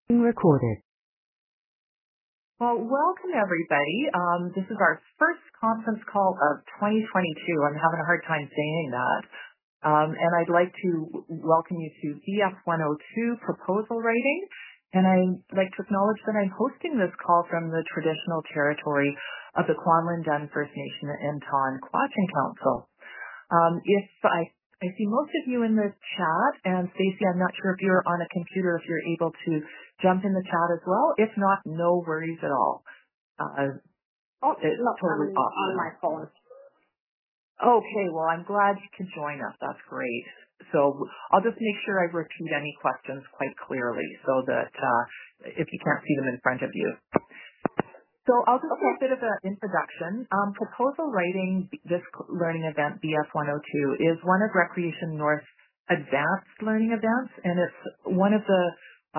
Being recorded. Well, welcome everybody. This is our first conference call of 2022. I'm having a hard time saying that. And I'd like to welcome you to BF 102 proposal writing. And I'd like to acknowledge that I'm hosting this call from the traditional territory of the Kwanlin Dun First Nation and Tonquachin Council. If I see most of you in the chat, and Stacey, I'm not sure if you're on a computer, if you're able to jump in the chat as well. If not, no worries at all. It's totally on my phone. Okay, well, I'm glad you can join us. That's great. So I'll just make sure I repeat any questions quite clearly so that if you can't see them in front of you. So I'll just do a bit of an introduction. Proposal writing, this learning event, BF 102, is one of Recreation North's advanced learning events, and it's one of the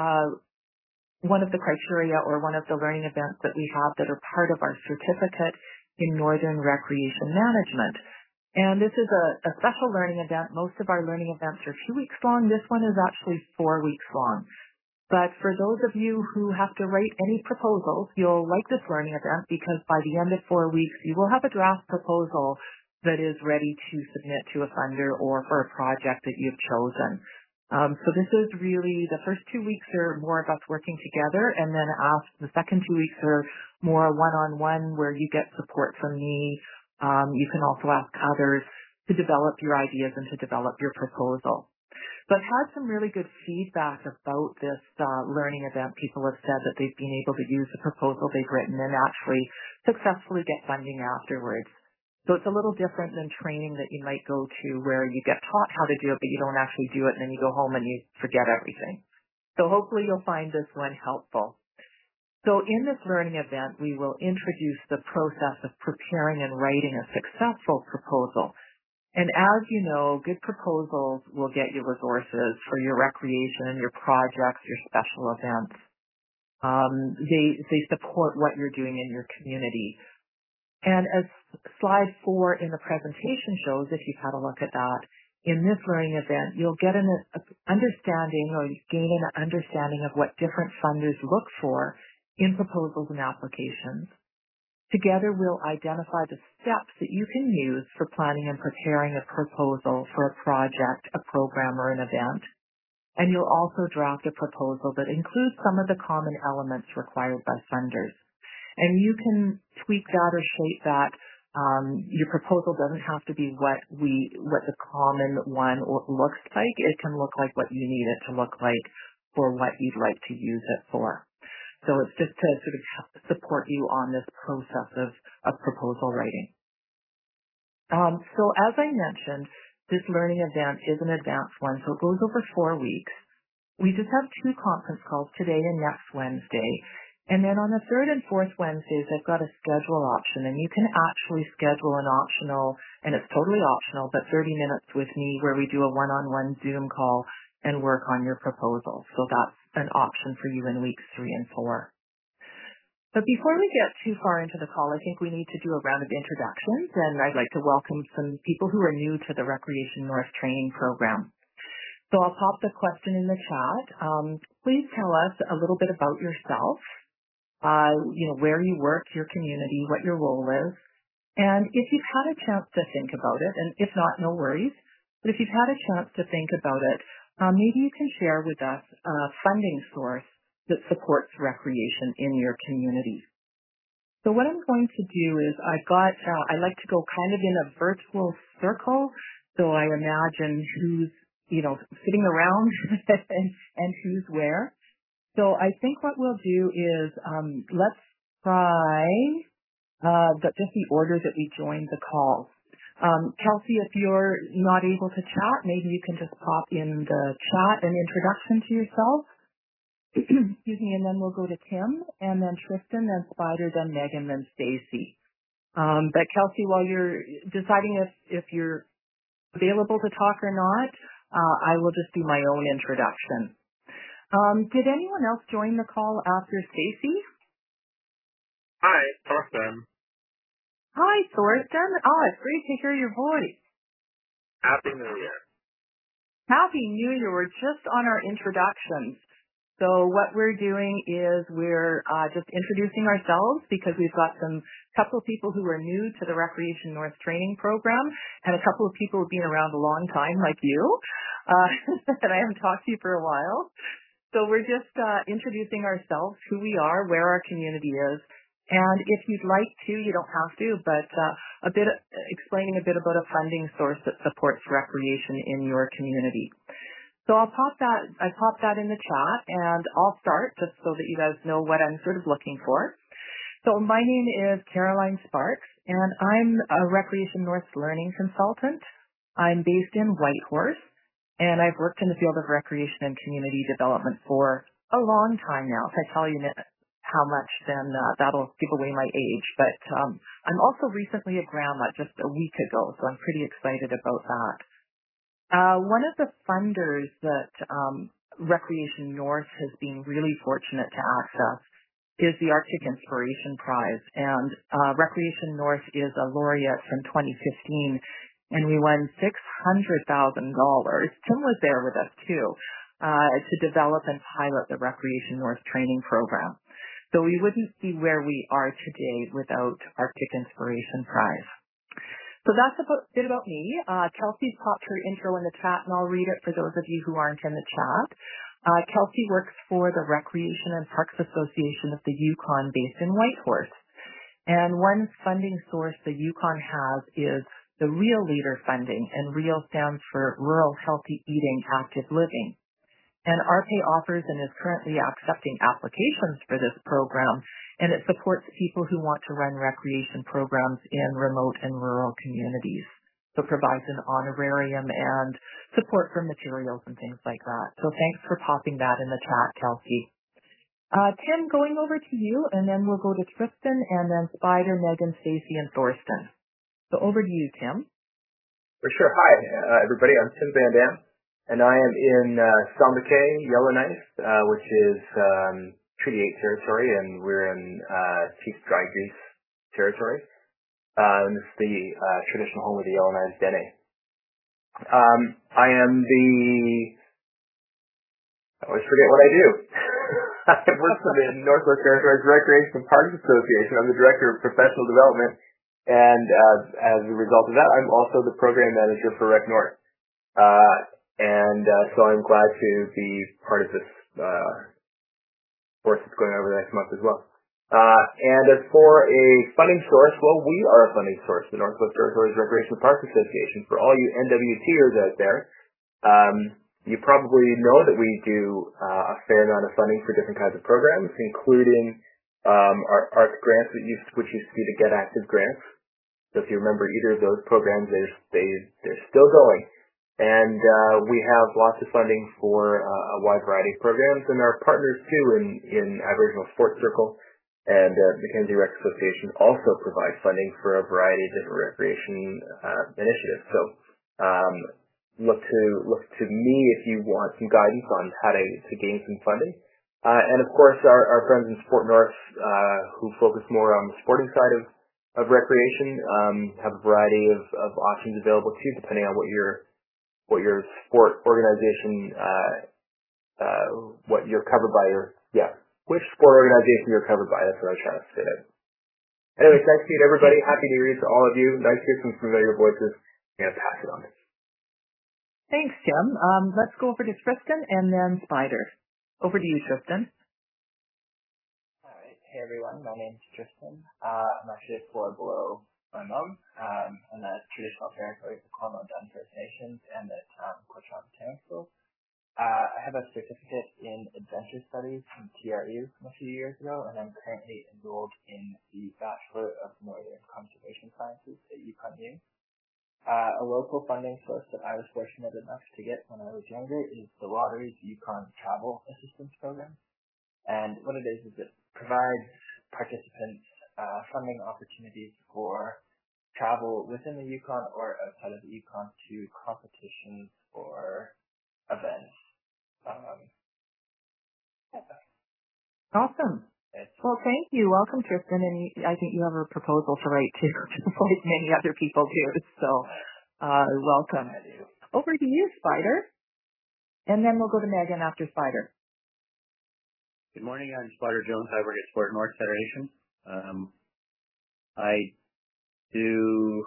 criteria or one of the learning events that we have that are part of our certificate in Northern Recreation Management. And this is a special learning event. Most of our learning events are 2 weeks long. This one is actually 4 weeks long. But for those of you who have to write any proposals, you'll like this learning event because by the end of 4 weeks, you will have a draft proposal that is ready to submit to a funder or for a project that you've chosen. So this is really, the first 2 weeks are more of us working together, and then the second 2 weeks are more one-on-one where you get support from me. You can also ask others to develop your ideas and to develop your proposal. So I've had some really good feedback about this learning event. People have said that they've been able to use the proposal they've written and actually successfully get funding afterwards. So it's a little different than training that you might go to where you get taught how to do it, but you don't actually do it, and then you go home and you forget everything. So hopefully you'll find this one helpful. So in this learning event, we will introduce the process of preparing and writing a successful proposal. And as you know, good proposals will get you resources for your recreation and your projects, your special events. They support what you're doing in your community. And as slide 4 in the presentation shows, if you've had a look at that, in this learning event, you'll get an understanding or gain an understanding of what different funders look for in proposals and applications. Together, we'll identify the steps that you can use for planning and preparing a proposal for a project, a program, or an event. And you'll also draft a proposal that includes some of the common elements required by funders. And you can tweak that or shape that. Your proposal doesn't have to be what the common one looks like. It can look like what you need it to look like for what you'd like to use it for. So it's just to sort of support you on this process of proposal writing. So as I mentioned, this learning event is an advanced one, so it goes over 4 weeks. We just have 2 conference calls today and next Wednesday. And then on the 3rd and 4th Wednesdays, I've got a schedule option, and you can actually schedule an optional, and it's totally optional, but 30 minutes with me where we do a one-on-one Zoom call and work on your proposal. So that's an option for you in weeks 3 and 4. But before we get too far into the call, I think we need to do a round of introductions, and I'd like to welcome some people who are new to the Recreation North training program. So I'll pop the question in the chat. Please tell us a little bit about yourself, where you work, your community, what your role is. And if you've had a chance to think about it, and if not, no worries, but if you've had a chance to think about it, maybe you can share with us a funding source that supports recreation in your community. So what I'm going to do is I like to go kind of in a virtual circle. So I imagine who's, sitting around and who's where. So I think what we'll do is let's try just the order that we joined the call. Kelsey, if you're not able to chat, maybe you can just pop in the chat an introduction to yourself. Excuse me, and then we'll go to Tim, and then Tristan, then Spider, then Megan, then Stacy. But Kelsey, while you're deciding if you're available to talk or not, I will just do my own introduction. Did anyone else join the call after Stacy? Hi, Thorsten. Hi, Thorsten. Oh, it's great to hear your voice. Happy New Year. Happy New Year. We're just on our introductions. So what we're doing is we're just introducing ourselves because we've got couple of people who are new to the Recreation North training program and a couple of people who've been around a long time like you, and I haven't talked to you for a while. So we're just introducing ourselves, who we are, where our community is, and if you'd like to, you don't have to, but explaining a bit about a funding source that supports recreation in your community. So I popped that in the chat, and I'll start just so that you guys know what I'm sort of looking for. So my name is Caroline Sparks, and I'm a Recreation North Learning Consultant. I'm based in Whitehorse, and I've worked in the field of recreation and community development for a long time now. If I tell you how much, then that'll give away my age. But I'm also recently a grandma just a week ago, so I'm pretty excited about that. One of the funders that Recreation North has been really fortunate to access is the Arctic Inspiration Prize. And Recreation North is a laureate from 2015, and we won $600,000. Tim was there with us too, to develop and pilot the Recreation North training program. So we wouldn't be where we are today without Arctic Inspiration Prize. So that's a bit about me. Kelsey's popped her intro in the chat, and I'll read it for those of you who aren't in the chat. Kelsey works for the Recreation and Parks Association of the Yukon based in Whitehorse. And one funding source the Yukon has is the REAL Leader funding, and REAL stands for Rural Healthy Eating Active Living. And RPAY offers and is currently accepting applications for this program, and it supports people who want to run recreation programs in remote and rural communities. So it provides an honorarium and support for materials and things like that. So thanks for popping that in the chat, Kelsey. Tim, going over to you, and then we'll go to Tristan, and then Spider, Megan, Stacy, and Thorsten. So over to you, Tim. For sure. Hi, everybody. I'm Tim Van Dam, and I am in Sambake, Yellowknife, which is Treaty 8 territory, and we're in Chief Dry Grease territory. And this is the traditional home of the Yellowknife Dene. I always forget what I do. I work for the Northwest Territories Recreation and Parks Association. I'm the Director of Professional Development, and as a result of that, I'm also the Program Manager for Rec North. So I'm glad to be part of this course that's going over the next month as well. And as for a funding source, well, we are a funding source, the Northwest Territories Recreation and Parks Association. For all you NWTers out there, you probably know that we do a fair amount of funding for different kinds of programs, including our ARC grants, which used to be the Get Active grants. So if you remember either of those programs, they're still going. And we have lots of funding for a wide variety of programs, and our partners too in Aboriginal Sports Circle and Mackenzie Rec Association also provide funding for a variety of different recreation initiatives. So look to me if you want some guidance on how to gain some funding. And of course, our friends in Sport North, who focus more on the sporting side of recreation, have a variety of options available too, depending on what your sport organization, what you're covered by, which sport organization you're covered by. That's what I was trying to say. Anyways, nice to meet everybody. Happy New Year to all of you. Nice to hear some familiar voices. I'm going to pass it on. Thanks, Tim. Let's go over to Tristan and then Spider. Over to you, Tristan. All right. Hey, everyone. My name's Tristan. I'm actually 4 below my mom. I'm the traditional territory of the Cornwall Dunn First Nations and at Coachella Botanic School. I have a certificate in adventure studies from TRU from a few years ago, and I'm currently enrolled in the Bachelor of Northern Conservation Sciences at UConnU. A local funding source that I was fortunate enough to get when I was younger is the Lottery's Yukon Travel Assistance Program. And what it is it provides participants funding opportunities for travel within the Yukon or outside of the Yukon to competitions or events. Awesome. Well, thank you. Welcome, Tristan. And I think you have a proposal to write too, just like many other people do. So, welcome. I do. Over to you, Spider. And then we'll go to Megan after Spider. Good morning. I'm Spotter Jones. I work at Sport North Federation. I do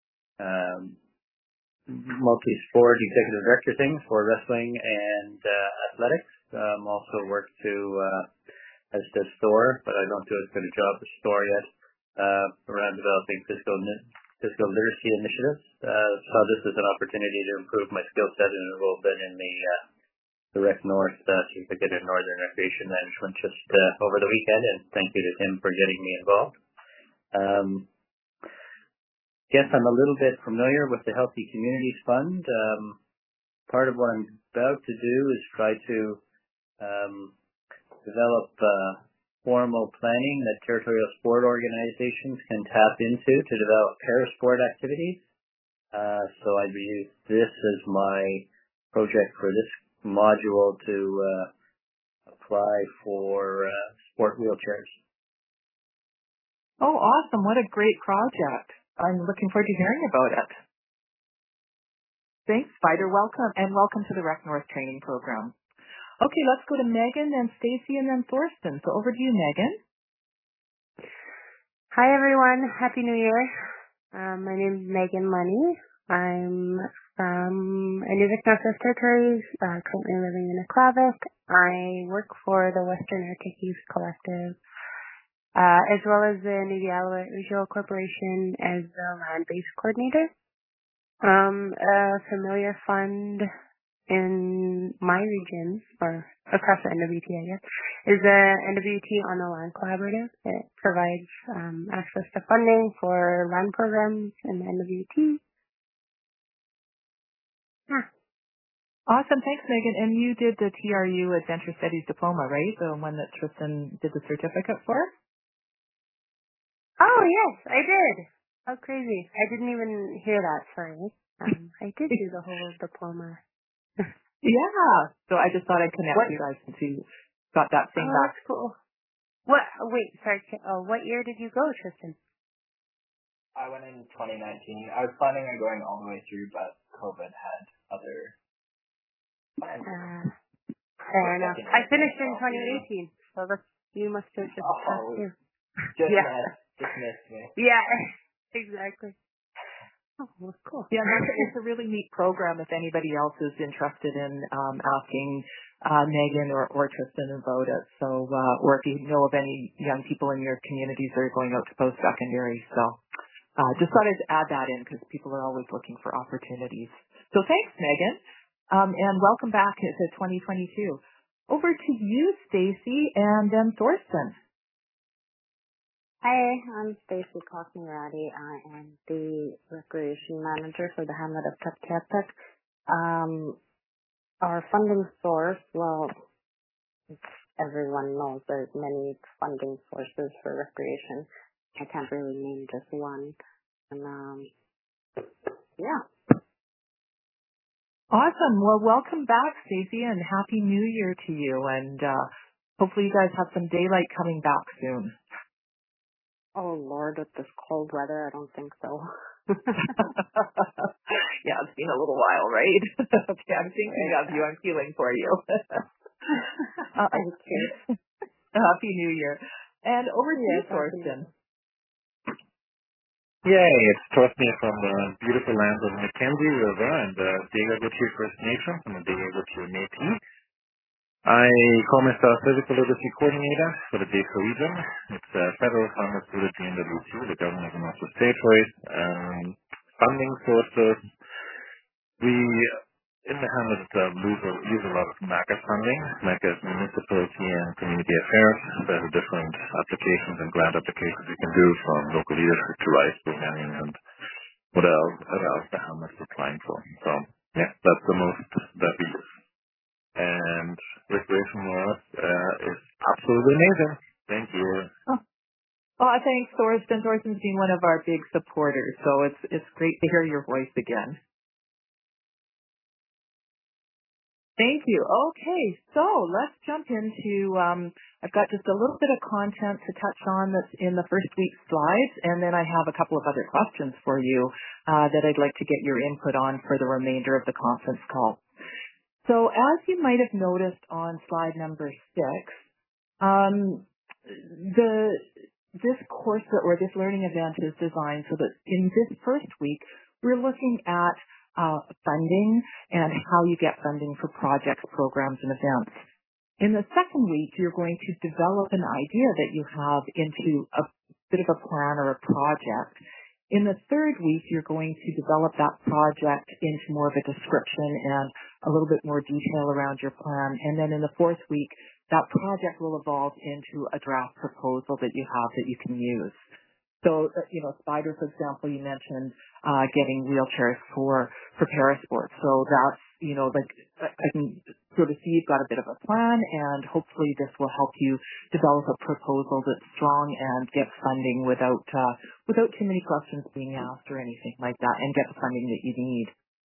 multi-sport executive director things for wrestling and athletics. Also work as the store, but I don't do as good a job as store yet, around developing physical literacy initiatives. So this is an opportunity to improve my skill set and enroll then in the Rec North Certificate in Northern Recreation Management just over the weekend, and thank you to Tim for getting me involved. Yes, I'm a little bit familiar with the Healthy Communities Fund. Part of what I'm about to do is try to develop formal planning that territorial sport organizations can tap into to develop parasport activities. So I'd use this as my project for this module to apply for sport wheelchairs. Oh, awesome. What a great project. I'm looking forward to hearing about it. Thanks, Spider. Welcome, and welcome to the Rec North training program. Okay, let's go to Megan, then Stacy, and then Thorsten. So over to you, Megan. Hi, everyone. Happy New Year. My name is Megan Money. I'm from Inuvik Northwest Territories, currently living in Aklavik. I work for the Western Arctic Youth Collective, as well as the Nunavut Regional Corporation as the land-based coordinator. A familiar fund in my region, or across the NWT, I guess, is the NWT on the Land Collaborative. It provides access to funding for land programs in the NWT. Yeah. Awesome. Thanks, Megan. And you did the TRU Adventure Studies Diploma, right? The one that Tristan did the certificate for? Oh, yes, I did. How crazy. I didn't even hear that, sorry. I did do the whole diploma. Yeah. So I just thought I'd connect you guys since you got that thing back. That's cool. Wait, sorry. What year did you go, Tristan? I went in 2019. I was planning on going all the way through, but COVID had other plans. Fair enough. I finished in 2018, so you must have just passed too. Just missed me. Yeah, exactly. Oh, well, cool. Yeah, it's a really neat program if anybody else is interested in asking Megan or Tristan about it. So, or if you know of any young people in your communities that are going out to post-secondary. So, just thought I'd add that in because people are always looking for opportunities. So thanks, Megan. And welcome back to 2022. Over to you, Stacy, and then Thorsten. Hi, I'm Stacy Cockney-Ratty. I am the recreation manager for the hamlet of Tutkatuk. Our funding source, well, everyone knows there's many funding sources for recreation. I can't really name just one. And, yeah. Awesome. Well, welcome back, Stacy, and Happy New Year to you. And hopefully you guys have some daylight coming back soon. Oh, Lord, with this cold weather, I don't think so. Yeah, it's been a little while, right? Okay, I'm thinking of you. I'm feeling for you. Thank you. Happy New Year. And over to you, Thorsten. Yay, it's Thorsten from the beautiful lands of Mackenzie River and the Dega-Gautier First Nation from the Dega-Gautier Métis. I call myself Physical Literacy Coordinator for the Dega region. It's a federal funded through the GNWT, the Government of the Northwest Territories. Funding sources, we in the hamlet use a lot of MACA funding. MACA is Municipality and Community Affairs. There's different applications and grant applications you can do from local leadership to rice programming and what else the hamlet's applying for. So yeah, that's the most that we use. And Recreation North is absolutely amazing. Thank you. Oh, thanks, Thorsten. Thorsten's been one of our big supporters, so it's great to hear your voice again. Thank you. Okay, so let's jump into, I've got just a little bit of content to touch on that's in the first week's slides, and then I have a couple of other questions for you that I'd like to get your input on for the remainder of the conference call. So as you might have noticed on slide number 6, This course or this learning event is designed so that in this first week, we're looking at funding and how you get funding for projects, programs, and events. In the second week, you're going to develop an idea that you have into a bit of a plan or a project. In the third week, you're going to develop that project into more of a description and a little bit more detail around your plan. And then in the fourth week, that project will evolve into a draft proposal that you have that you can use. So, Spider, for example, you mentioned getting wheelchairs for parasports. So that's, I can sort of see you've got a bit of a plan, and hopefully this will help you develop a proposal that's strong and get funding without too many questions being asked or anything like that, and get the funding that you need.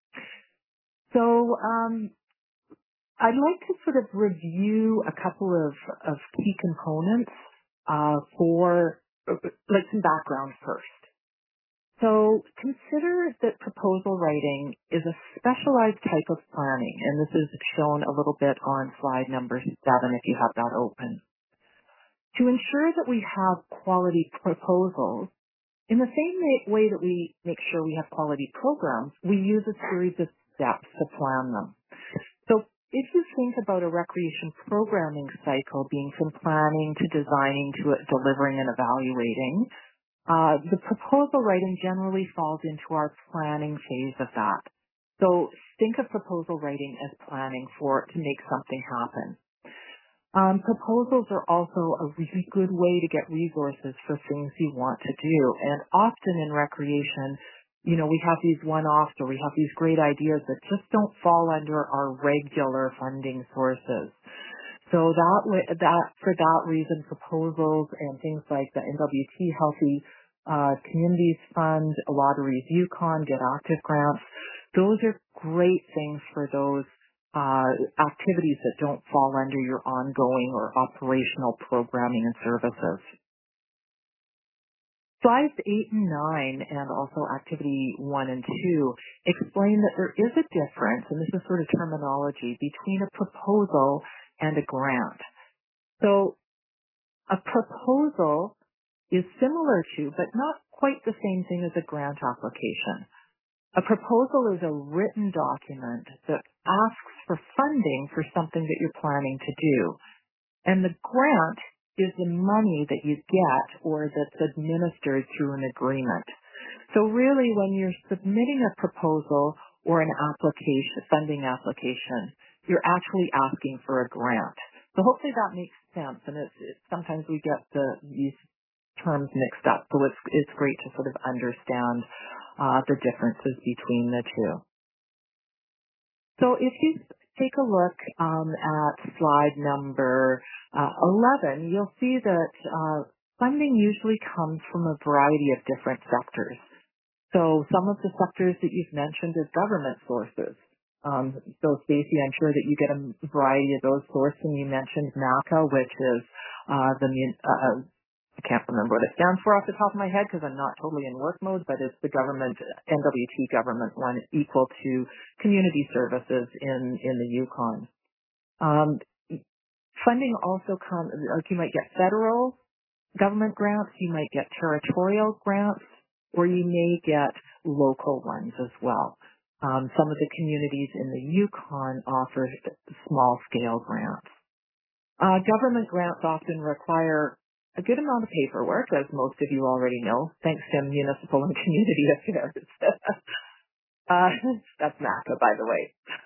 So I'd like to sort of review a couple of key components for some background first. So consider that proposal writing is a specialized type of planning, and this is shown a little bit on slide number 7 if you have that open. To ensure that we have quality proposals, in the same way that we make sure we have quality programs, we use a series of steps to plan them. So if you think about a recreation programming cycle being from planning to designing to delivering and evaluating, the proposal writing generally falls into our planning phase of that. So think of proposal writing as planning to make something happen. Proposals are also a really good way to get resources for things you want to do. And often in recreation, we have these one-offs or we have these great ideas that just don't fall under our regular funding sources. So for that reason, proposals and things like the NWT Healthy Communities Fund, Lotteries Yukon, Get Active grants, those are great things for those activities that don't fall under your ongoing or operational programming and services. Slides 8 and 9 and also activity 1 and 2 explain that there is a difference, and this is sort of terminology, between a proposal and a grant. So a proposal is similar to, but not quite the same thing as a grant application. A proposal is a written document that asks for funding for something that you're planning to do. And the grant is the money that you get or that's administered through an agreement. So really when you're submitting a proposal or an application, funding application, you're actually asking for a grant. So hopefully that makes sense, and sometimes we get these terms mixed up, so it's great to sort of understand the differences between the two. So if you take a look at slide number 11, you'll see that funding usually comes from a variety of different sectors. So some of the sectors that you've mentioned is government sources. So Stacey, I'm sure that you get a variety of those sources, and you mentioned MACA, which is I can't remember what it stands for off the top of my head because I'm not totally in work mode, but it's the government, NWT government one, equal to community services in the Yukon. Funding also comes, like you might get federal government grants, you might get territorial grants, or you may get local ones as well. Some of the communities in the Yukon offer small-scale grants. Government grants often require a good amount of paperwork, as most of you already know, thanks to Municipal and Community Affairs. That's MACA, by the way.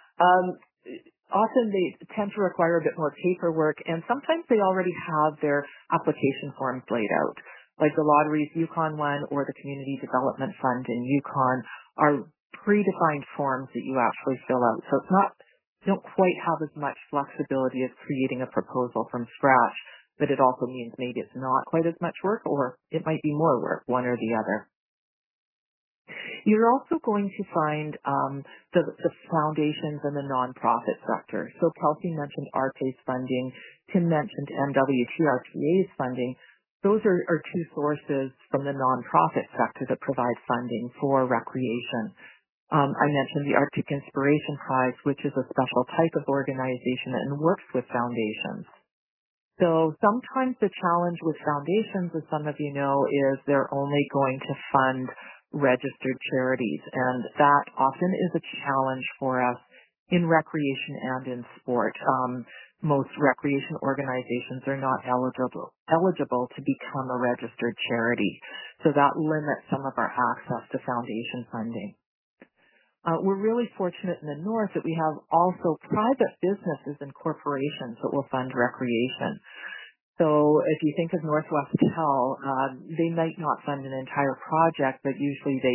Often they tend to require a bit more paperwork, and sometimes they already have their application forms laid out. Like the Lotteries Yukon one or the Community Development Fund in Yukon are predefined forms that you actually fill out. So you don't quite have as much flexibility as creating a proposal from scratch, but it also means maybe it's not quite as much work, or it might be more work, one or the other. You're also going to find the foundations and the nonprofit sector. So Kelsey mentioned RPA's funding, Tim mentioned NWTRPA's funding. Those are two sources from the nonprofit sector that provide funding for recreation. I mentioned the Arctic Inspiration Prize, which is a special type of organization and works with foundations. So sometimes the challenge with foundations, as some of you know, is they're only going to fund registered charities. And that often is a challenge for us in recreation and in sport. Most recreation organizations are not eligible to become a registered charity. So that limits some of our access to foundation funding. We're really fortunate in the North that we have also private businesses and corporations that will fund recreation. So if you think of Northwest Tel, they might not fund an entire project, but usually they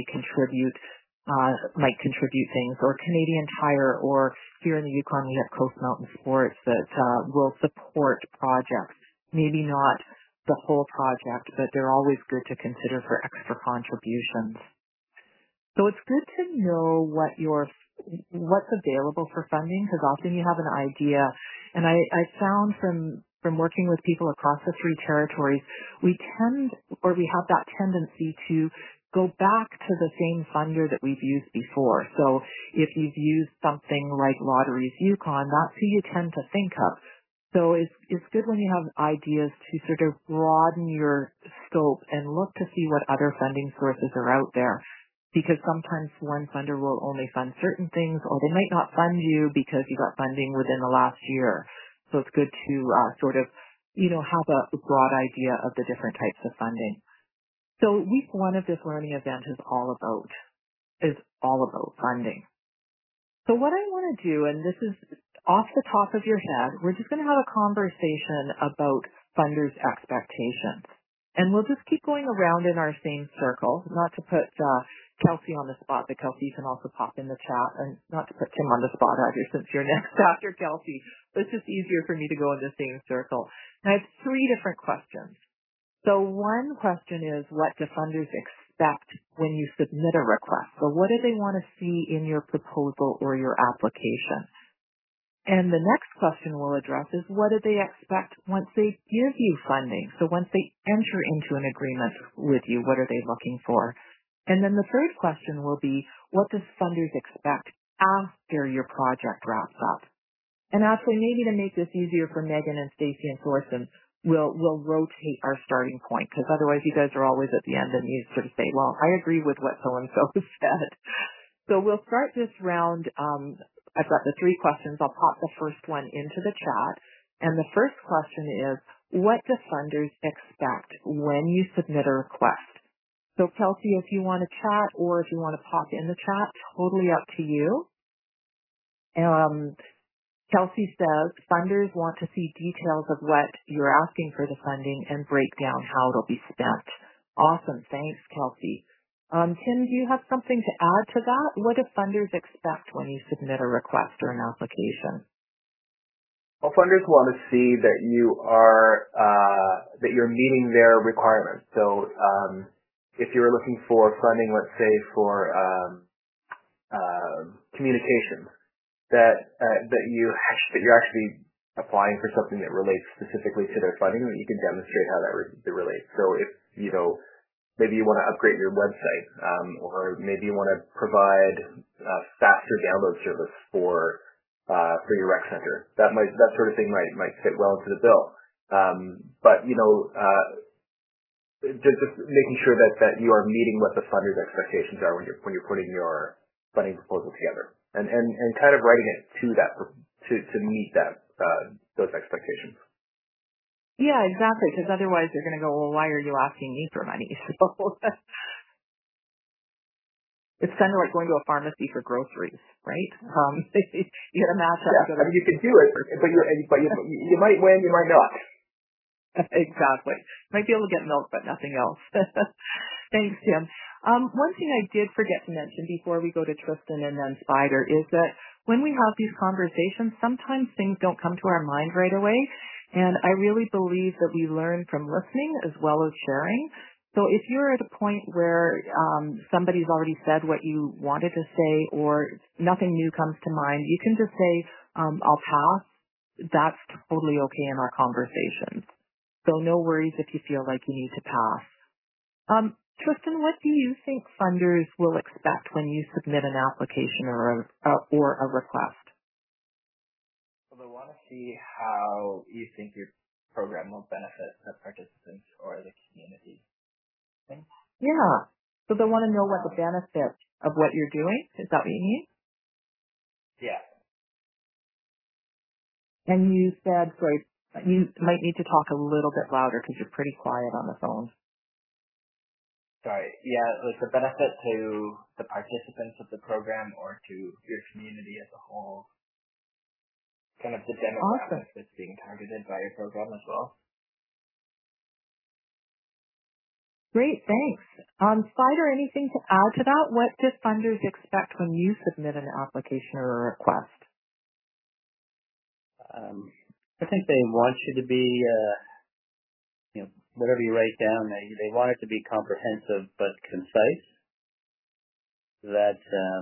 might contribute things, or Canadian Tire, or here in the Yukon we have Coast Mountain Sports that will support projects. Maybe not the whole project, but they're always good to consider for extra contributions. So it's good to know what's available for funding, because often you have an idea. And I found from working with people across the 3 territories, we have that tendency to go back to the same funder that we've used before. So if you've used something like Lotteries Yukon, that's who you tend to think of. So it's good when you have ideas to sort of broaden your scope and look to see what other funding sources are out there. Because sometimes one funder will only fund certain things, or they might not fund you because you got funding within the last year. So it's good to sort of, have a broad idea of the different types of funding. So week 1 of this learning event is all about funding. So what I want to do, and this is off the top of your head, we're just going to have a conversation about funders' expectations. And we'll just keep going around in our same circle, not to put Kelsey on the spot, but Kelsey, you can also pop in the chat, and not to put Tim on the spot either, since you're next after Kelsey. But it's just easier for me to go in the same circle. And I have 3 different questions. So one question is, what do funders expect when you submit a request? So what do they want to see in your proposal or your application? And the next question we'll address is, what do they expect once they give you funding? So once they enter into an agreement with you, what are they looking for? And then the third question will be, what does funders expect after your project wraps up? And actually, maybe to make this easier for Megan and Stacey and Thorsten, we'll rotate our starting point, because otherwise you guys are always at the end and you sort of say, well, I agree with what so-and-so said. So we'll start this round. I've got the 3 questions. I'll pop the first one into the chat. And the first question is, what do funders expect when you submit a request? So Kelsey, if you want to chat or if you want to pop in the chat, totally up to you. Kelsey says, funders want to see details of what you're asking for the funding and break down how it'll be spent. Awesome. Thanks, Kelsey. Tim, do you have something to add to that? What do funders expect when you submit a request or an application? Well, funders want to see that you're meeting their requirements. So, if you're looking for funding, let's say for communications, that you're actually applying for something that relates specifically to their funding, that you can demonstrate how that relates. So if maybe you want to upgrade your website, or maybe you want to provide faster download service for your rec center. That sort of thing might fit well into the bill. But just making sure that you are meeting what the funders' expectations are when you're putting your funding proposal together, and kind of writing it to meet those expectations. Yeah, exactly, because otherwise they're going to go, well, why are you asking me for money? So it's kind of like going to a pharmacy for groceries, right? You got to match up. Yeah, I mean, you can do it, but you might win, you might not. Exactly. Might be able to get milk, but nothing else. Thanks, Tim. One thing I did forget to mention before we go to Tristan and then Spider is that when we have these conversations, sometimes things don't come to our mind right away. And I really believe that we learn from listening as well as sharing. So if you're at a point where somebody's already said what you wanted to say or nothing new comes to mind, you can just say, I'll pass. That's totally okay in our conversations. So no worries if you feel like you need to pass. Tristan, what do you think funders will expect when you submit an application or a request? Well, they want to see how you think your program will benefit the participants or the community. Thanks. Yeah. So they want to know what the benefit of what you're doing. Is that what you mean? Yeah. And you said, sorry, you might need to talk a little bit louder because you're pretty quiet on the phone. Sorry. Yeah, like the benefit to the participants of the program or to your community as a whole. Kind of the demographic that's being targeted by your program as well. Great, thanks. Spider, anything to add to that? What do funders expect when you submit an application or a request? I think they want you to be, whatever you write down, they want it to be comprehensive but concise. That,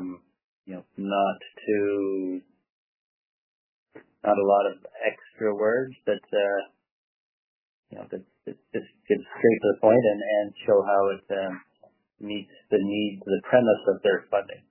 not a lot of extra words, that just get straight to the point and show how it meets the needs, the premise of their funding.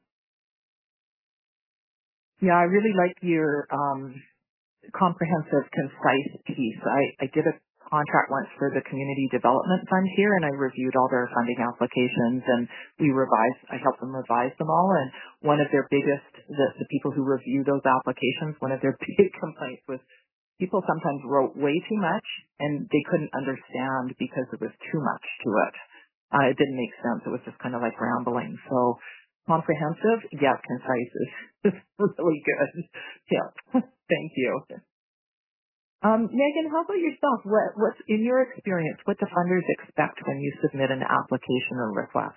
Yeah, I really like your comprehensive, concise piece. I did a contract once for the Community Development Fund here, and I reviewed all their funding applications, and I helped them revise them all, and one of their biggest, the people who review those applications, one of their big complaints was people sometimes wrote way too much, and they couldn't understand because it was too much to it. It didn't make sense. It was just kind of like rambling. So comprehensive, yeah, concise is really good. Yeah, thank you. Megan, how about yourself? What's in your experience, what do funders expect when you submit an application or request?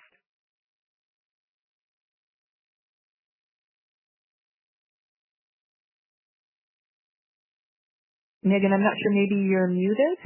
Megan, I'm not sure, maybe you're muted?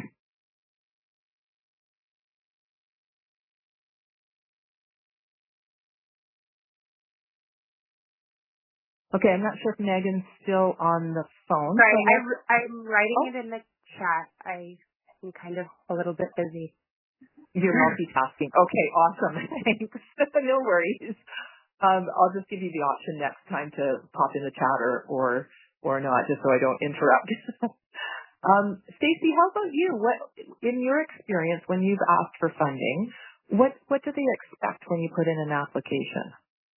Okay, I'm not sure if Megan's still on the phone. Sorry, I'm writing it in the chat. I'm kind of a little bit busy. You're multitasking. Okay, awesome. Thanks. No worries. I'll just give you the option next time to pop in the chat or not, just so I don't interrupt. Stacey, how about you? What, in your experience, when you've asked for funding, what do they expect when you put in an application?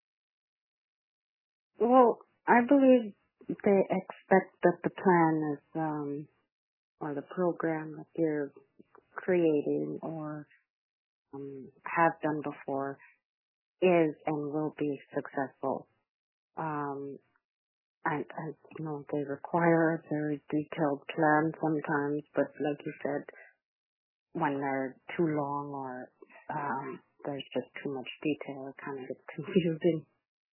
Well, I believe they expect that the plan is, or the program that you're creating or have done before is and will be successful. And they require a very detailed plan sometimes, but like you said, when they're too long or there's just too much detail, it kind of gets confusing.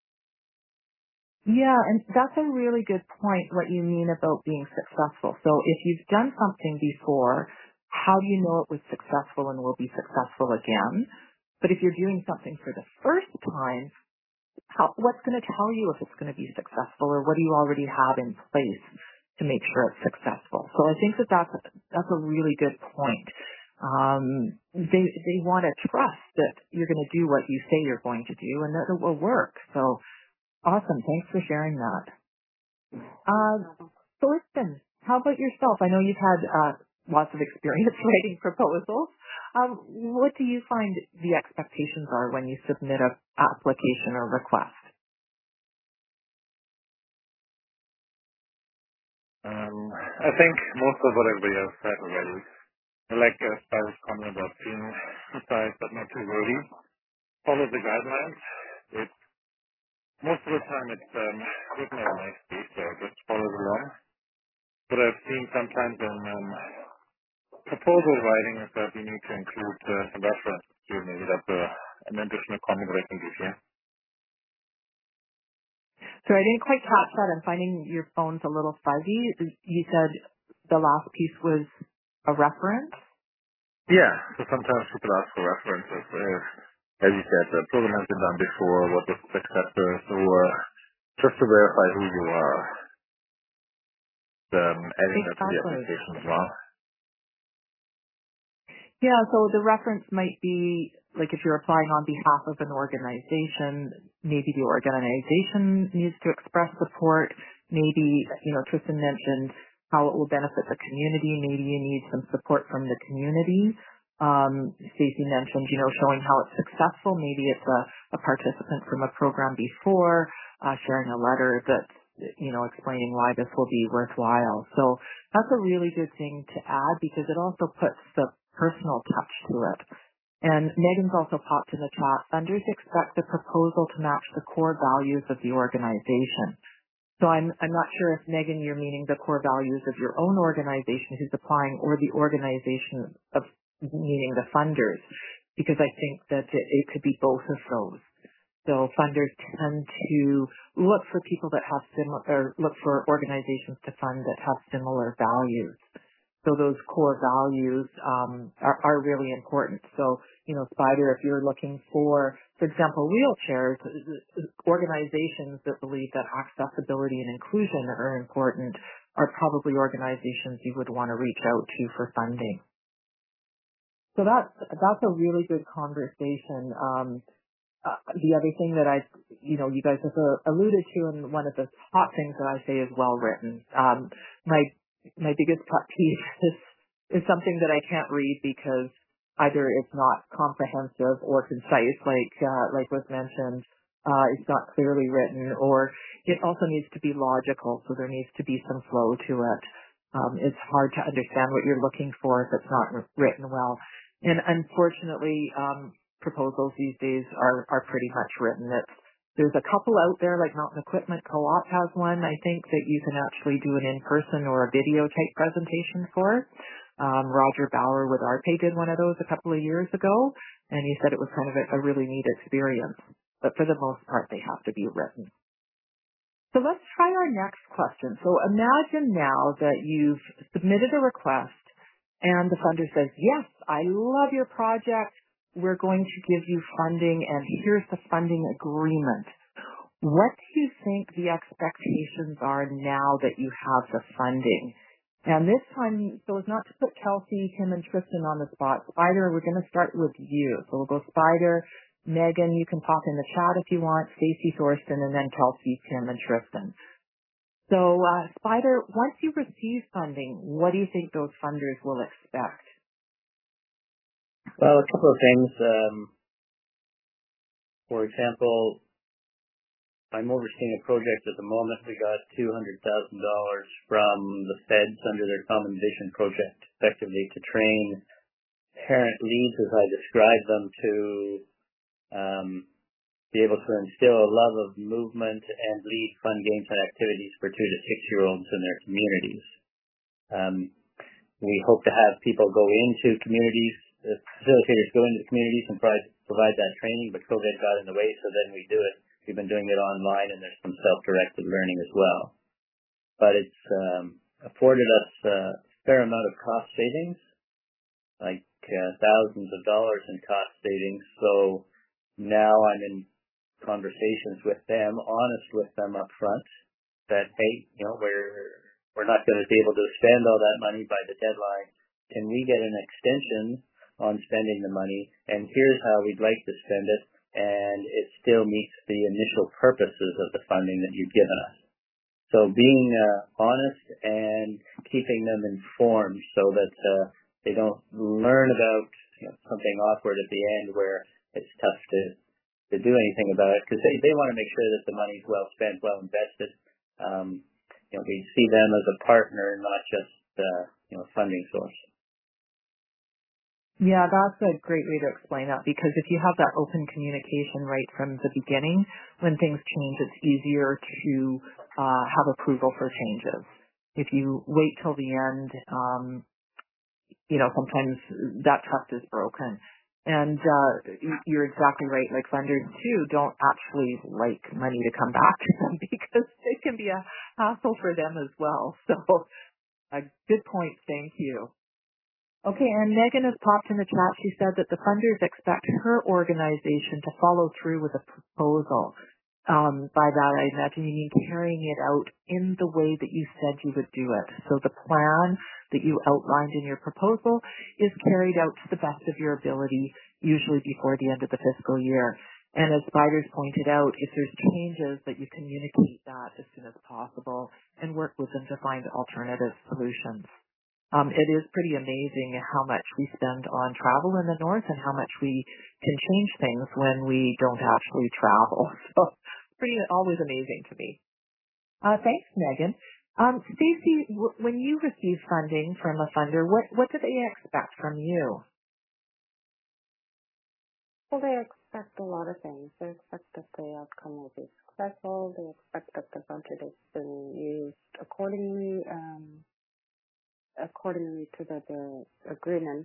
Yeah, and that's a really good point, what you mean about being successful. So if you've done something before, how do you know it was successful and will be successful again? But if you're doing something for the first time, what's going to tell you if it's going to be successful, or what do you already have in place to make sure it's successful? So I think that's a really good point. They want to trust that you're going to do what you say you're going to do and that it will work. So awesome. Thanks for sharing that. So listen, how about yourself? I know you've had lots of experience writing proposals. What do you find the expectations are when you submit an application or request? I think most of what everybody else said already. Like Spider's comment about being concise but not too wordy. Follow the guidelines. Most of the time it's written out nicely, so just follow along. What I've seen sometimes in proposal writing is that you need to include some references to maybe that's an additional comment that I can give you. So I didn't quite catch that. I'm finding your phone's a little fuzzy. You said the last piece was a reference? Yeah, so sometimes people ask for references. As you said, the program has been done before, what the success is, or just to verify who you are. Adding that to the application as well. Yeah, so the reference might be, like if you're applying on behalf of an organization, maybe the organization needs to express support. Maybe, Tristan mentioned how it will benefit the community. Maybe you need some support from the community. Stacey mentioned, showing how it's successful. Maybe it's a participant from a program before, sharing a letter that's, explaining why this will be worthwhile. So that's a really good thing to add because it also puts the personal touch to it. And Megan's also popped in the chat, funders expect the proposal to match the core values of the organization. So I'm not sure if, Megan, you're meaning the core values of your own organization who's applying or the organization of meaning the funders, because I think that it could be both of those. So funders tend to look for people that have or look for organizations to fund that have similar values. So those core values are really important. So, Spider, if you're looking for example, wheelchairs, organizations that believe that accessibility and inclusion are important are probably organizations you would want to reach out to for funding. So that's a really good conversation. The other thing that you guys have alluded to, and one of the top things that I say is well written. My biggest pet peeve is something that I can't read because either it's not comprehensive or concise, like was mentioned. It's not clearly written, or it also needs to be logical. So there needs to be some flow to it. It's hard to understand what you're looking for if it's not written well. And unfortunately, proposals these days are pretty much written. There's a couple out there, like Mountain Equipment Co-op has one, I think, that you can actually do an in-person or a video type presentation for. Roger Bauer with ARPE did one of those a couple of years ago, and he said it was kind of a really neat experience. But for the most part, they have to be written. So let's try our next question. So imagine now that you've submitted a request and the funder says, yes, I love your project. We're going to give you funding, and here's the funding agreement. What do you think the expectations are now that you have the funding? And this time, so as not to put Kelsey, Tim, and Tristan on the spot, Spider, we're going to start with you. So we'll go Spider, Megan, you can pop in the chat if you want, Stacey, Thorsten, and then Kelsey, Tim, and Tristan. So, Spider, once you receive funding, what do you think those funders will expect? Well, a couple of things. For example, I'm overseeing a project at the moment. We got $200,000 from the feds under their Common Vision project, effectively to train parent leads, as I describe them, to be able to instill a love of movement and lead fun games and activities for 2 to 6-year-olds in their communities. We hope to have people go into communities, facilitators go into the communities and provide that training, but COVID got in the way, so then we do it. We've been doing it online, and there's some self-directed learning as well. But it's afforded us a fair amount of cost savings, like thousands of dollars in cost savings. So now I'm in conversations with them, honest with them up front, that, hey, we're not going to be able to spend all that money by the deadline. Can we get an extension on spending the money? And here's how we'd like to spend it, and it still meets the initial purposes of the funding that you've given us. So being honest and keeping them informed so that they don't learn about something awkward at the end where it's tough to do anything about it, because they want to make sure that the money's well spent, well invested. We see them as a partner, not just a funding source. Yeah, that's a great way to explain that, because if you have that open communication right from the beginning, when things change, it's easier to have approval for changes. If you wait till the end, sometimes that trust is broken. And you're exactly right. Like funders too don't actually like money to come back to them because it can be a hassle for them as well. So a good point. Thank you. Okay, and Megan has popped in the chat. She said that the funders expect her organization to follow through with a proposal. By that, I imagine you mean carrying it out in the way that you said you would do it. So the plan that you outlined in your proposal is carried out to the best of your ability, usually before the end of the fiscal year. And as Spiders pointed out, if there's changes, that you communicate that as soon as possible and work with them to find alternative solutions. It is pretty amazing how much we spend on travel in the north and how much we can change things when we don't actually travel. So pretty always amazing to me. Thanks, Megan. Stacey, when you receive funding from a funder, what do they expect from you? Well, they expect a lot of things. They expect that the outcome will be successful. They expect that the budget has been used accordingly to the agreement,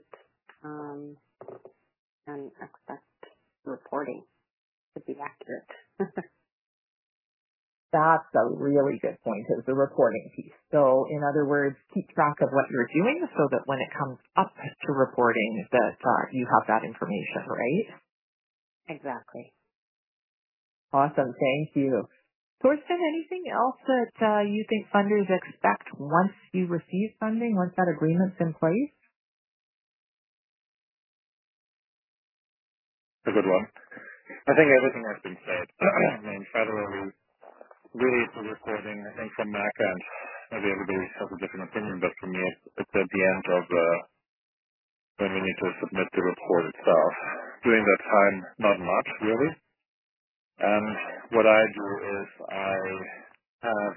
and expect reporting to be accurate. That's a really good point, is the reporting piece. So, in other words, keep track of what you're doing so that when it comes up to reporting that you have that information, right? Exactly. Awesome. Thank you. Thorsten, anything else that you think funders expect once you receive funding, once that agreement's in place? A good one. I think everything has been said. I mean, federally, really it's a recording. I think from MAC and maybe everybody has a different opinion, but for me it's at the end of when we need to submit the report itself. During that time, not much really. And what I do is I have,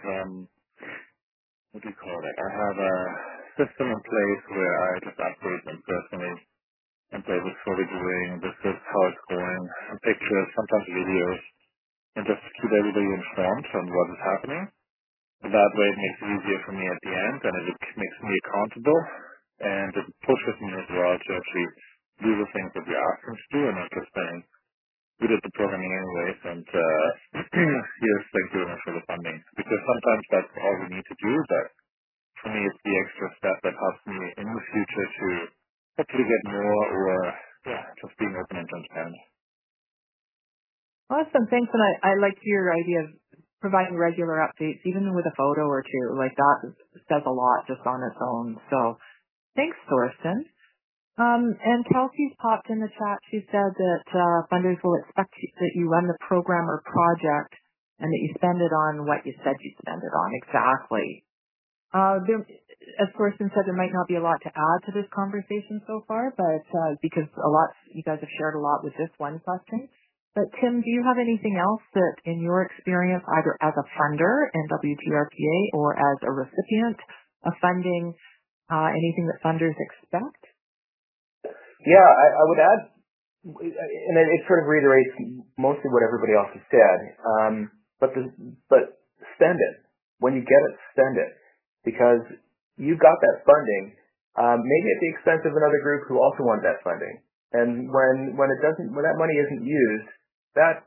what do you call it? I have a system in place where I just update them personally and say this is what we're doing, this is how it's going, and pictures, sometimes videos, and just keep everybody informed on what is happening. And that way it makes it easier for me at the end, and it makes me accountable, and it pushes me as well to actually do the things that we ask them to do, and not just saying, we did the programming anyways, and here's thank you very much for the funding. Because sometimes that's all we need to do, but for me it's the extra step that helps me in the future to hopefully get more, or just being open and transparent. Awesome. Thanks. And I like your idea of providing regular updates, even with a photo or two. Like that says a lot just on its own. So thanks, Thorsten. And Kelsey's popped in the chat. She said that funders will expect that you run the program or project and that you spend it on what you said you'd spend it on. Exactly. As Thorsten said, there might not be a lot to add to this conversation so far, but because you guys have shared a lot with this one question. But Tim, do you have anything else that, in your experience, either as a funder in WTRPA or as a recipient of funding, anything that funders expect? Yeah, I would add, and it sort of reiterates mostly what everybody else has said, but spend it. When you get it, spend it. Because you got that funding, maybe at the expense of another group who also wanted that funding. And when that money isn't used, that's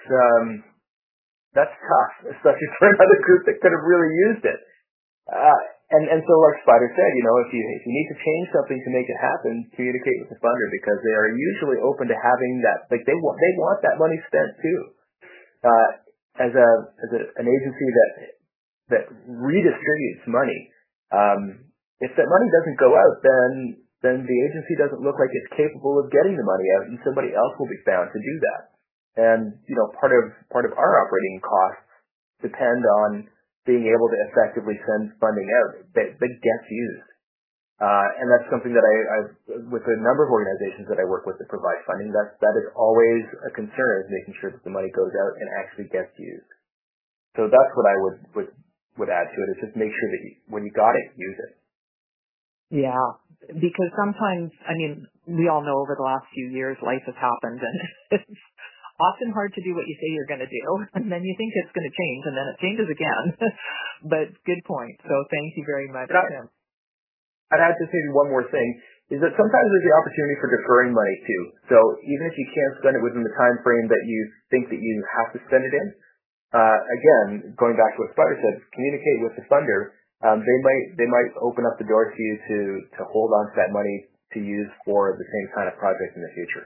tough, especially for another group that could have really used it. And so like Spider said, if you need to change something to make it happen, communicate with the funder, because they are usually open to having that. Like they want that money spent too. As an agency that redistributes money, if that money doesn't go out, then the agency doesn't look like it's capable of getting the money out, and somebody else will be found to do that. And part of our operating costs depend on being able to effectively send funding out that gets used. And that's something that I with a number of organizations that I work with that provide funding, that is always a concern, is making sure that the money goes out and actually gets used. So that's what I would add to it, is just make sure that when you got it, use it. Yeah, because sometimes, we all know over the last few years, life has happened, and it's often hard to do what you say you're going to do, and then you think it's going to change, and then it changes again. But good point. So thank you very much, Tim. I'd add just maybe one more thing, is that sometimes there's the opportunity for deferring money too. So even if you can't spend it within the time frame that you think that you have to spend it in, again, going back to what Spider said, communicate with the funder. They might open up the door for you to hold on to that money to use for the same kind of project in the future.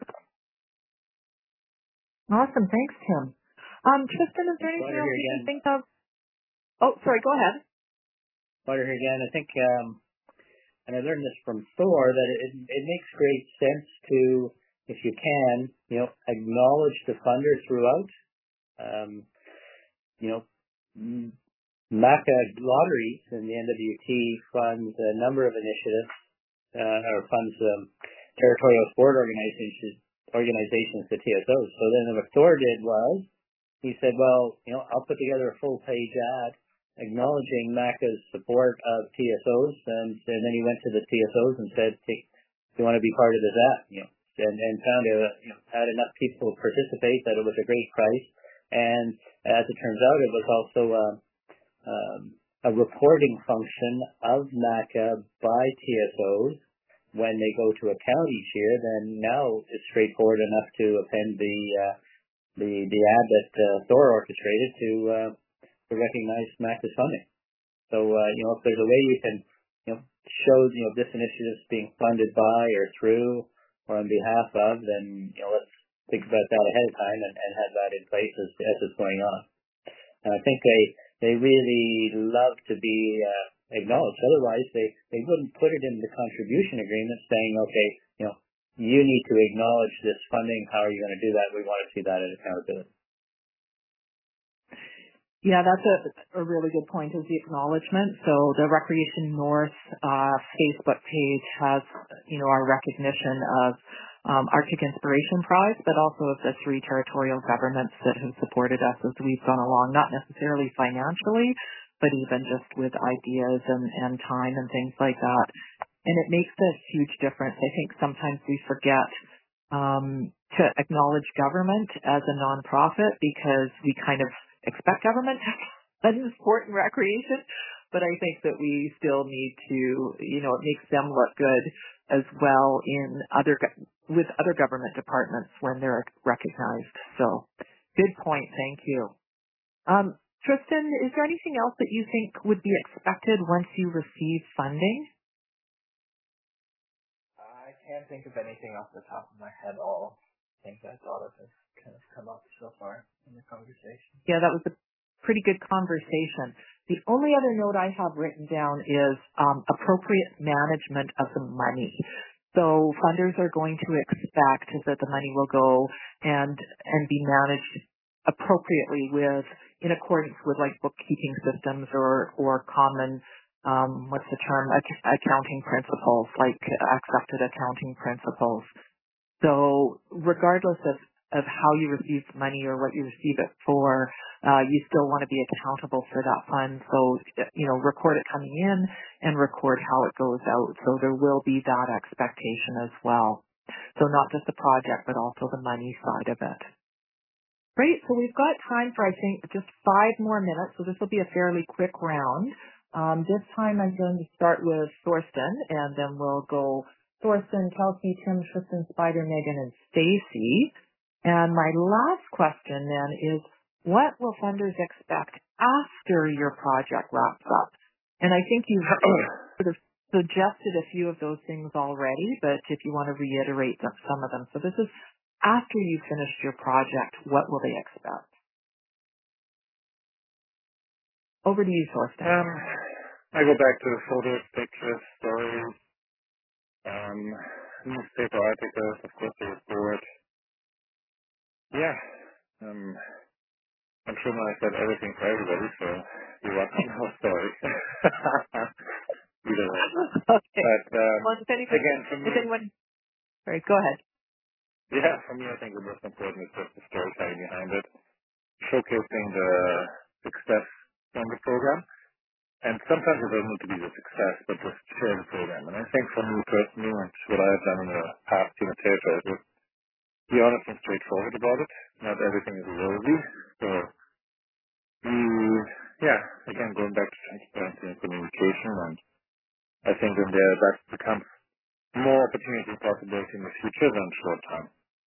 Awesome. Thanks, Tim. Tristan, is there anything else you can think of? Oh, sorry, go ahead. Spider here again. I think, and I learned this from Thor, that it makes great sense to if you can, acknowledge the funder throughout. MACA Lotteries and the NWT funds a number of initiatives, or funds territorial sport organizations to TSOs. So then what Thor did was, he said, well, I'll put together a full-page ad acknowledging MACA's support of TSOs, and then he went to the TSOs and said, hey, do you want to be part of this ad? And found had enough people participate that it was a great price. And as it turns out, it was also a reporting function of MACA by TSOs when they go to account each year. Then now it's straightforward enough to append the ad that Thor orchestrated to recognize MACA's funding. So if there's a way you can show this initiative is being funded by or through or on behalf of, then let's think about that ahead of time and have that in place as it's going on. And I think they really love to be acknowledged. Otherwise, they wouldn't put it in the contribution agreement saying, okay, you need to acknowledge this funding. How are you going to do that? We want to see that as accountability. Yeah, that's a really good point, is the acknowledgement. So the Recreation North Facebook page has, our recognition of Arctic Inspiration Prize, but also of the 3 territorial governments that have supported us as we've gone along, not necessarily financially, but even just with ideas and time and things like that. And it makes a huge difference. I think sometimes we forget to acknowledge government as a nonprofit because we kind of expect government to have sport and recreation, but I think that we still need to, it makes them look good as well with other government departments when they're recognized. So, good point. Thank you. Tristan, is there anything else that you think would be expected once you receive funding? I can't think of anything off the top of my head. All things I thought of has kind of come up so far in the conversation. Yeah, that was a pretty good conversation. The only other note I have written down is appropriate management of the money. So funders are going to expect that the money will go and be managed appropriately in accordance with like bookkeeping systems or common accounting principles, like accepted accounting principles. So regardless of how you receive money or what you receive it for, you still want to be accountable for that fund. So, record it coming in and record how it goes out. So there will be that expectation as well. So not just the project, but also the money side of it. Great. So we've got time for, I think, just 5 more minutes. So this will be a fairly quick round. This time I'm going to start with Thorsten, and then we'll go Thorsten, Kelsey, Tim, Tristan, Spider, Megan, and Stacy. And my last question then is, what will funders expect after your project wraps up? And I think you've sort of suggested a few of those things already, but if you want to reiterate some of them. So this is after you finished your project, what will they expect? Over to you, Thorsten. I go back to the photos, pictures, stories, newspaper articles, of course the report. Yeah. I'm sure I said everything for everybody, so you want to know stories. Either way. Okay. But again, for me... Sorry, go ahead. Yeah, for me, I think the most important is just the storytelling behind it, showcasing the success from the program. And sometimes it doesn't need to be the success, but just share the program. And I think for me personally, and what I've done in the past territories is be honest and straightforward about it. Not everything is rosy. So, again, going back to transparency and communication, and I think in there that becomes more opportunity and possibility in the future than short term.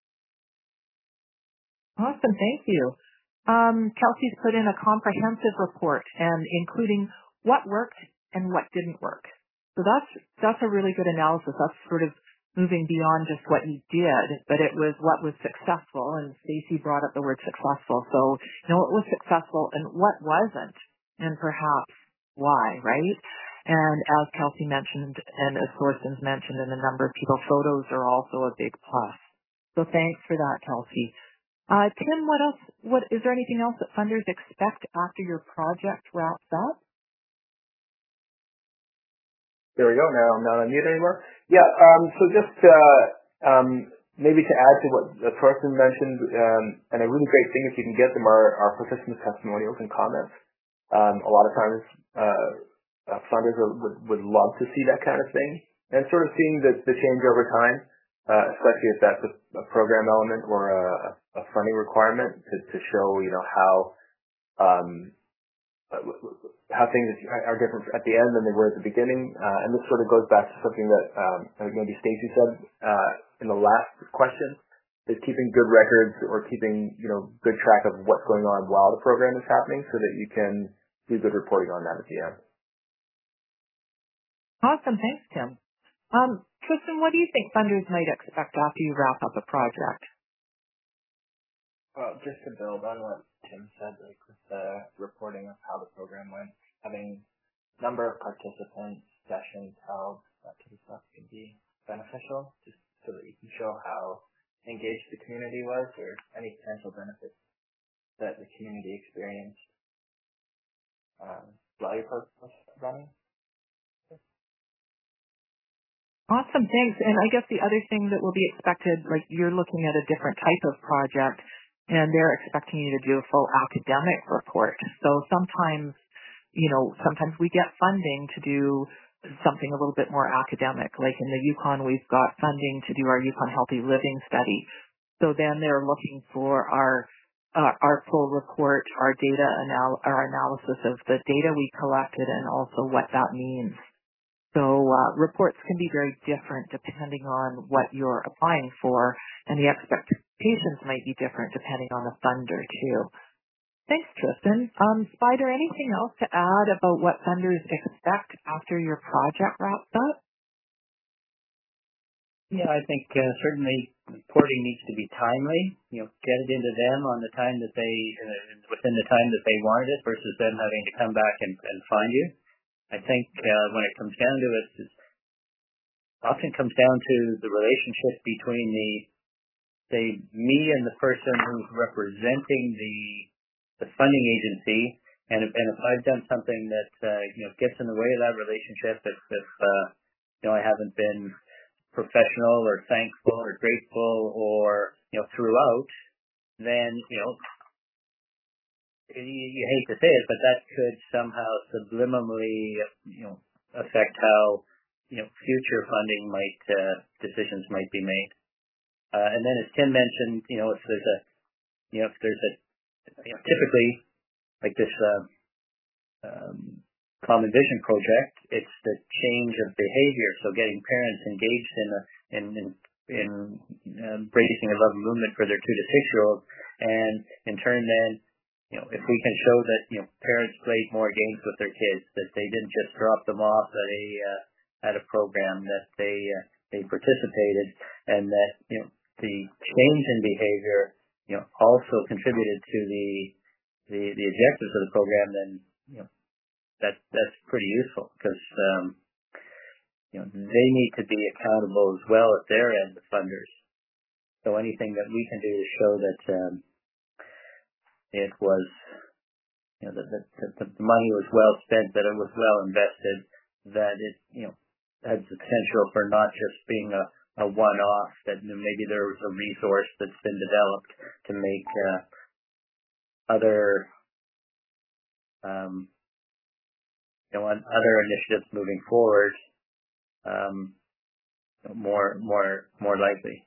Awesome, thank you. Kelsey's put in a comprehensive report and including what worked and what didn't work. So that's a really good analysis. That's sort of moving beyond just what you did, but it was what was successful, and Stacey brought up the word successful. So, what was successful and what wasn't, and perhaps why, right? And as Kelsey mentioned, and as Thorsten's mentioned, and a number of people, photos are also a big plus. So thanks for that, Kelsey. Tim, what is there anything else that funders expect after your project wraps up? There we go. Now I'm not on mute anymore. Yeah. So just maybe to add to what Thorsten mentioned, and a really great thing if you can get them are participant testimonials and comments. A lot of times funders would love to see that kind of thing, and sort of seeing the change over time, especially if that's a program element or a funding requirement to show how things are different at the end than they were at the beginning. And this sort of goes back to something that I think maybe Stacy said in the last question, is keeping good records or keeping good track of what's going on while the program is happening, so that you can do good reporting on that at the end. Awesome. Thanks, Tim. Tristan, what do you think funders might expect after you wrap up a project? Well, just to build on what Tim said, like with the reporting of how the program went, having number of participants, sessions held, that sort of stuff can be beneficial, just so that you can show how engaged the community was or any potential benefits that the community experienced while your program was running. Awesome, thanks. And I guess the other thing that will be expected, like you're looking at a different type of project, and they're expecting you to do a full academic report. So sometimes we get funding to do something a little bit more academic. Like in the Yukon, we've got funding to do our Yukon Healthy Living study. So then they're looking for our full report, our our analysis of the data we collected, and also what that means. So reports can be very different depending on what you're applying for, and the expectations might be different depending on the funder too. Thanks, Tristan. Spider, anything else to add about what funders expect after your project wraps up? Yeah, I think certainly reporting needs to be timely. Get it into them on the time that within the time that they wanted it, versus them having to come back and find you. I think when it comes down to it, it often comes down to the relationship between me and the person who's representing the funding agency, and if I've done something that gets in the way of that relationship, if I haven't been professional or thankful or grateful or throughout, then you hate to say it, but that could somehow subliminally, affect how, future funding decisions might be made. And then, as Tim mentioned, if there's a typically like this Common Vision project, it's the change of behavior. So getting parents engaged in embracing a love movement for their 2 to 6-year-olds, and in turn, then, if we can show that, parents played more games with their kids, that they didn't just drop them off at a program, that they participated, and that, the change in behavior, also contributed to the objectives of the program, then, that's pretty useful, because, they need to be accountable as well at their end, the funders. So anything that we can do to show that, it was, that the money was well spent, that it was well invested, that it, has the potential for not just being a one-off, that maybe there was a resource that's been developed to make other initiatives moving forward more likely.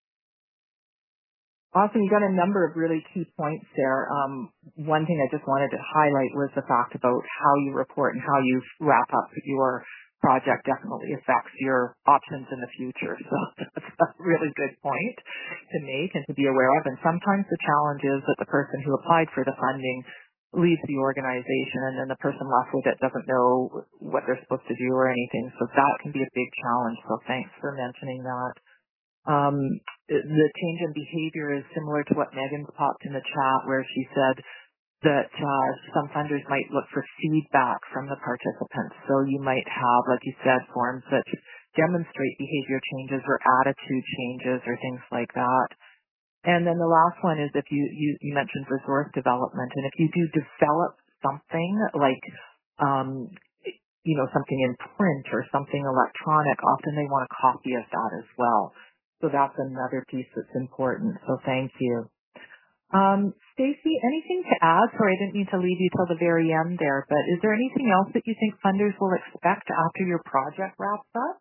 Awesome. You got a number of really key points there. One thing I just wanted to highlight was the fact about how you report and how you wrap up your project definitely affects your options in the future. So that's a really good point to make and to be aware of. And sometimes the challenge is that the person who applied for the funding leaves the organization, and then the person left with it doesn't know what they're supposed to do or anything. So that can be a big challenge. So thanks for mentioning that. The change in behavior is similar to what Megan's popped in the chat, where she said that some funders might look for feedback from the participants. So you might have, like you said, forms that demonstrate behavior changes or attitude changes or things like that. And then the last one is if you mentioned resource development, and if you do develop something like, something in print or something electronic, often they want a copy of that as well. So that's another piece that's important. So thank you. Stacey, anything to add? Sorry, I didn't mean to leave you till the very end there, but is there anything else that you think funders will expect after your project wraps up?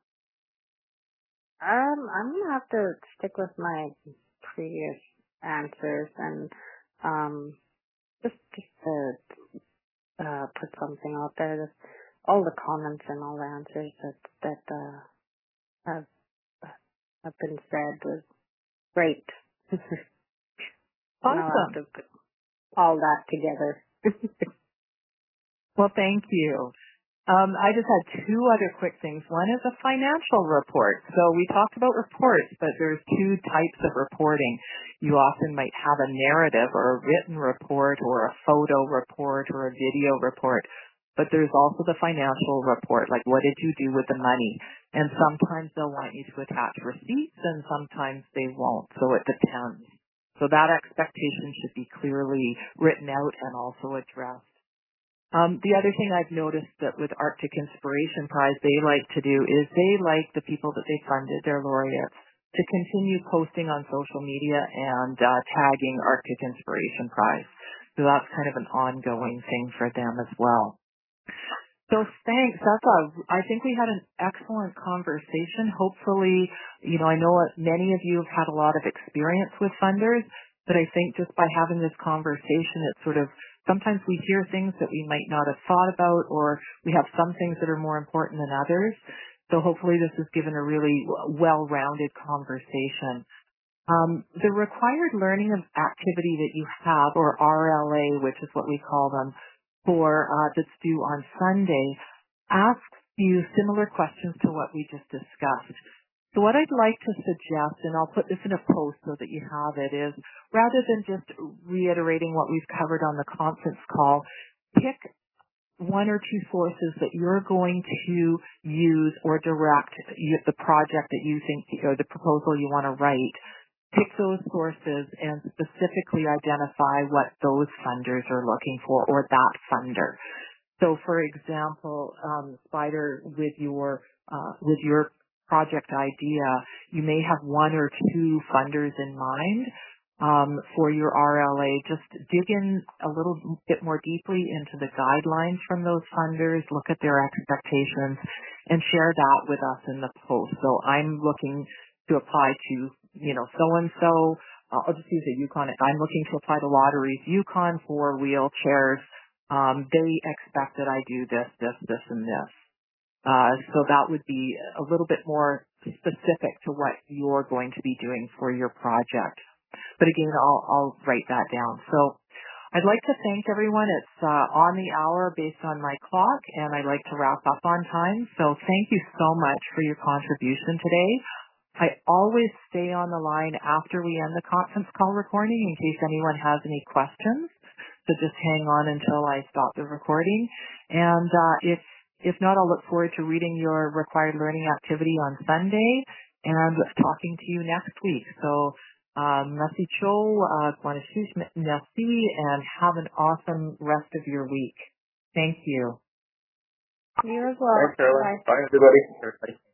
I'm gonna have to stick with my previous answers and just to put something out there. That all the comments and all the answers that have been said was great. Awesome. I'll have to put all that together. Well, thank you. I just had two other quick things. One is a financial report. So we talked about reports, but there's two types of reporting. You often might have a narrative or a written report or a photo report or a video report. But there's also the financial report, like what did you do with the money? And sometimes they'll want you to attach receipts and sometimes they won't. So it depends. So that expectation should be clearly written out and also addressed. The other thing I've noticed that with Arctic Inspiration Prize they like to do is they like the people that they funded, their laureates, to continue posting on social media and tagging Arctic Inspiration Prize. So that's kind of an ongoing thing for them as well. So thanks. I think we had an excellent conversation. Hopefully, I know many of you have had a lot of experience with funders, but I think just by having this conversation, it's sort of, sometimes we hear things that we might not have thought about, or we have some things that are more important than others. So hopefully this has given a really well-rounded conversation. The required learning of activity that you have, or RLA, which is what we call them, that's due on Sunday, asks you similar questions to what we just discussed. So what I'd like to suggest, and I'll put this in a post so that you have it, is rather than just reiterating what we've covered on the conference call, pick one or two sources that you're going to use or direct the project that you think, or the proposal you want to write. Pick those sources and specifically identify what those funders are looking for, or that funder. So, for example, Spider, with your project idea, you may have one or two funders in mind for your RLA. Just dig in a little bit more deeply into the guidelines from those funders, look at their expectations, and share that with us in the post. So I'm looking to apply to, so-and-so. I'll just use a Yukon. I'm looking to apply to Lotteries Yukon for wheelchairs. They expect that I do this, and this. So that would be a little bit more specific to what you're going to be doing for your project. But again, I'll write that down. So I'd like to thank everyone. It's on the hour based on my clock, and I'd like to wrap up on time. So thank you so much for your contribution today. I always stay on the line after we end the conference call recording in case anyone has any questions. So just hang on until I stop the recording. And if not, I'll look forward to reading your required learning activity on Sunday and talking to you next week. So, merci chaud, merci, and have an awesome rest of your week. Thank you. You as well. Thanks, Caroline. Bye, everybody.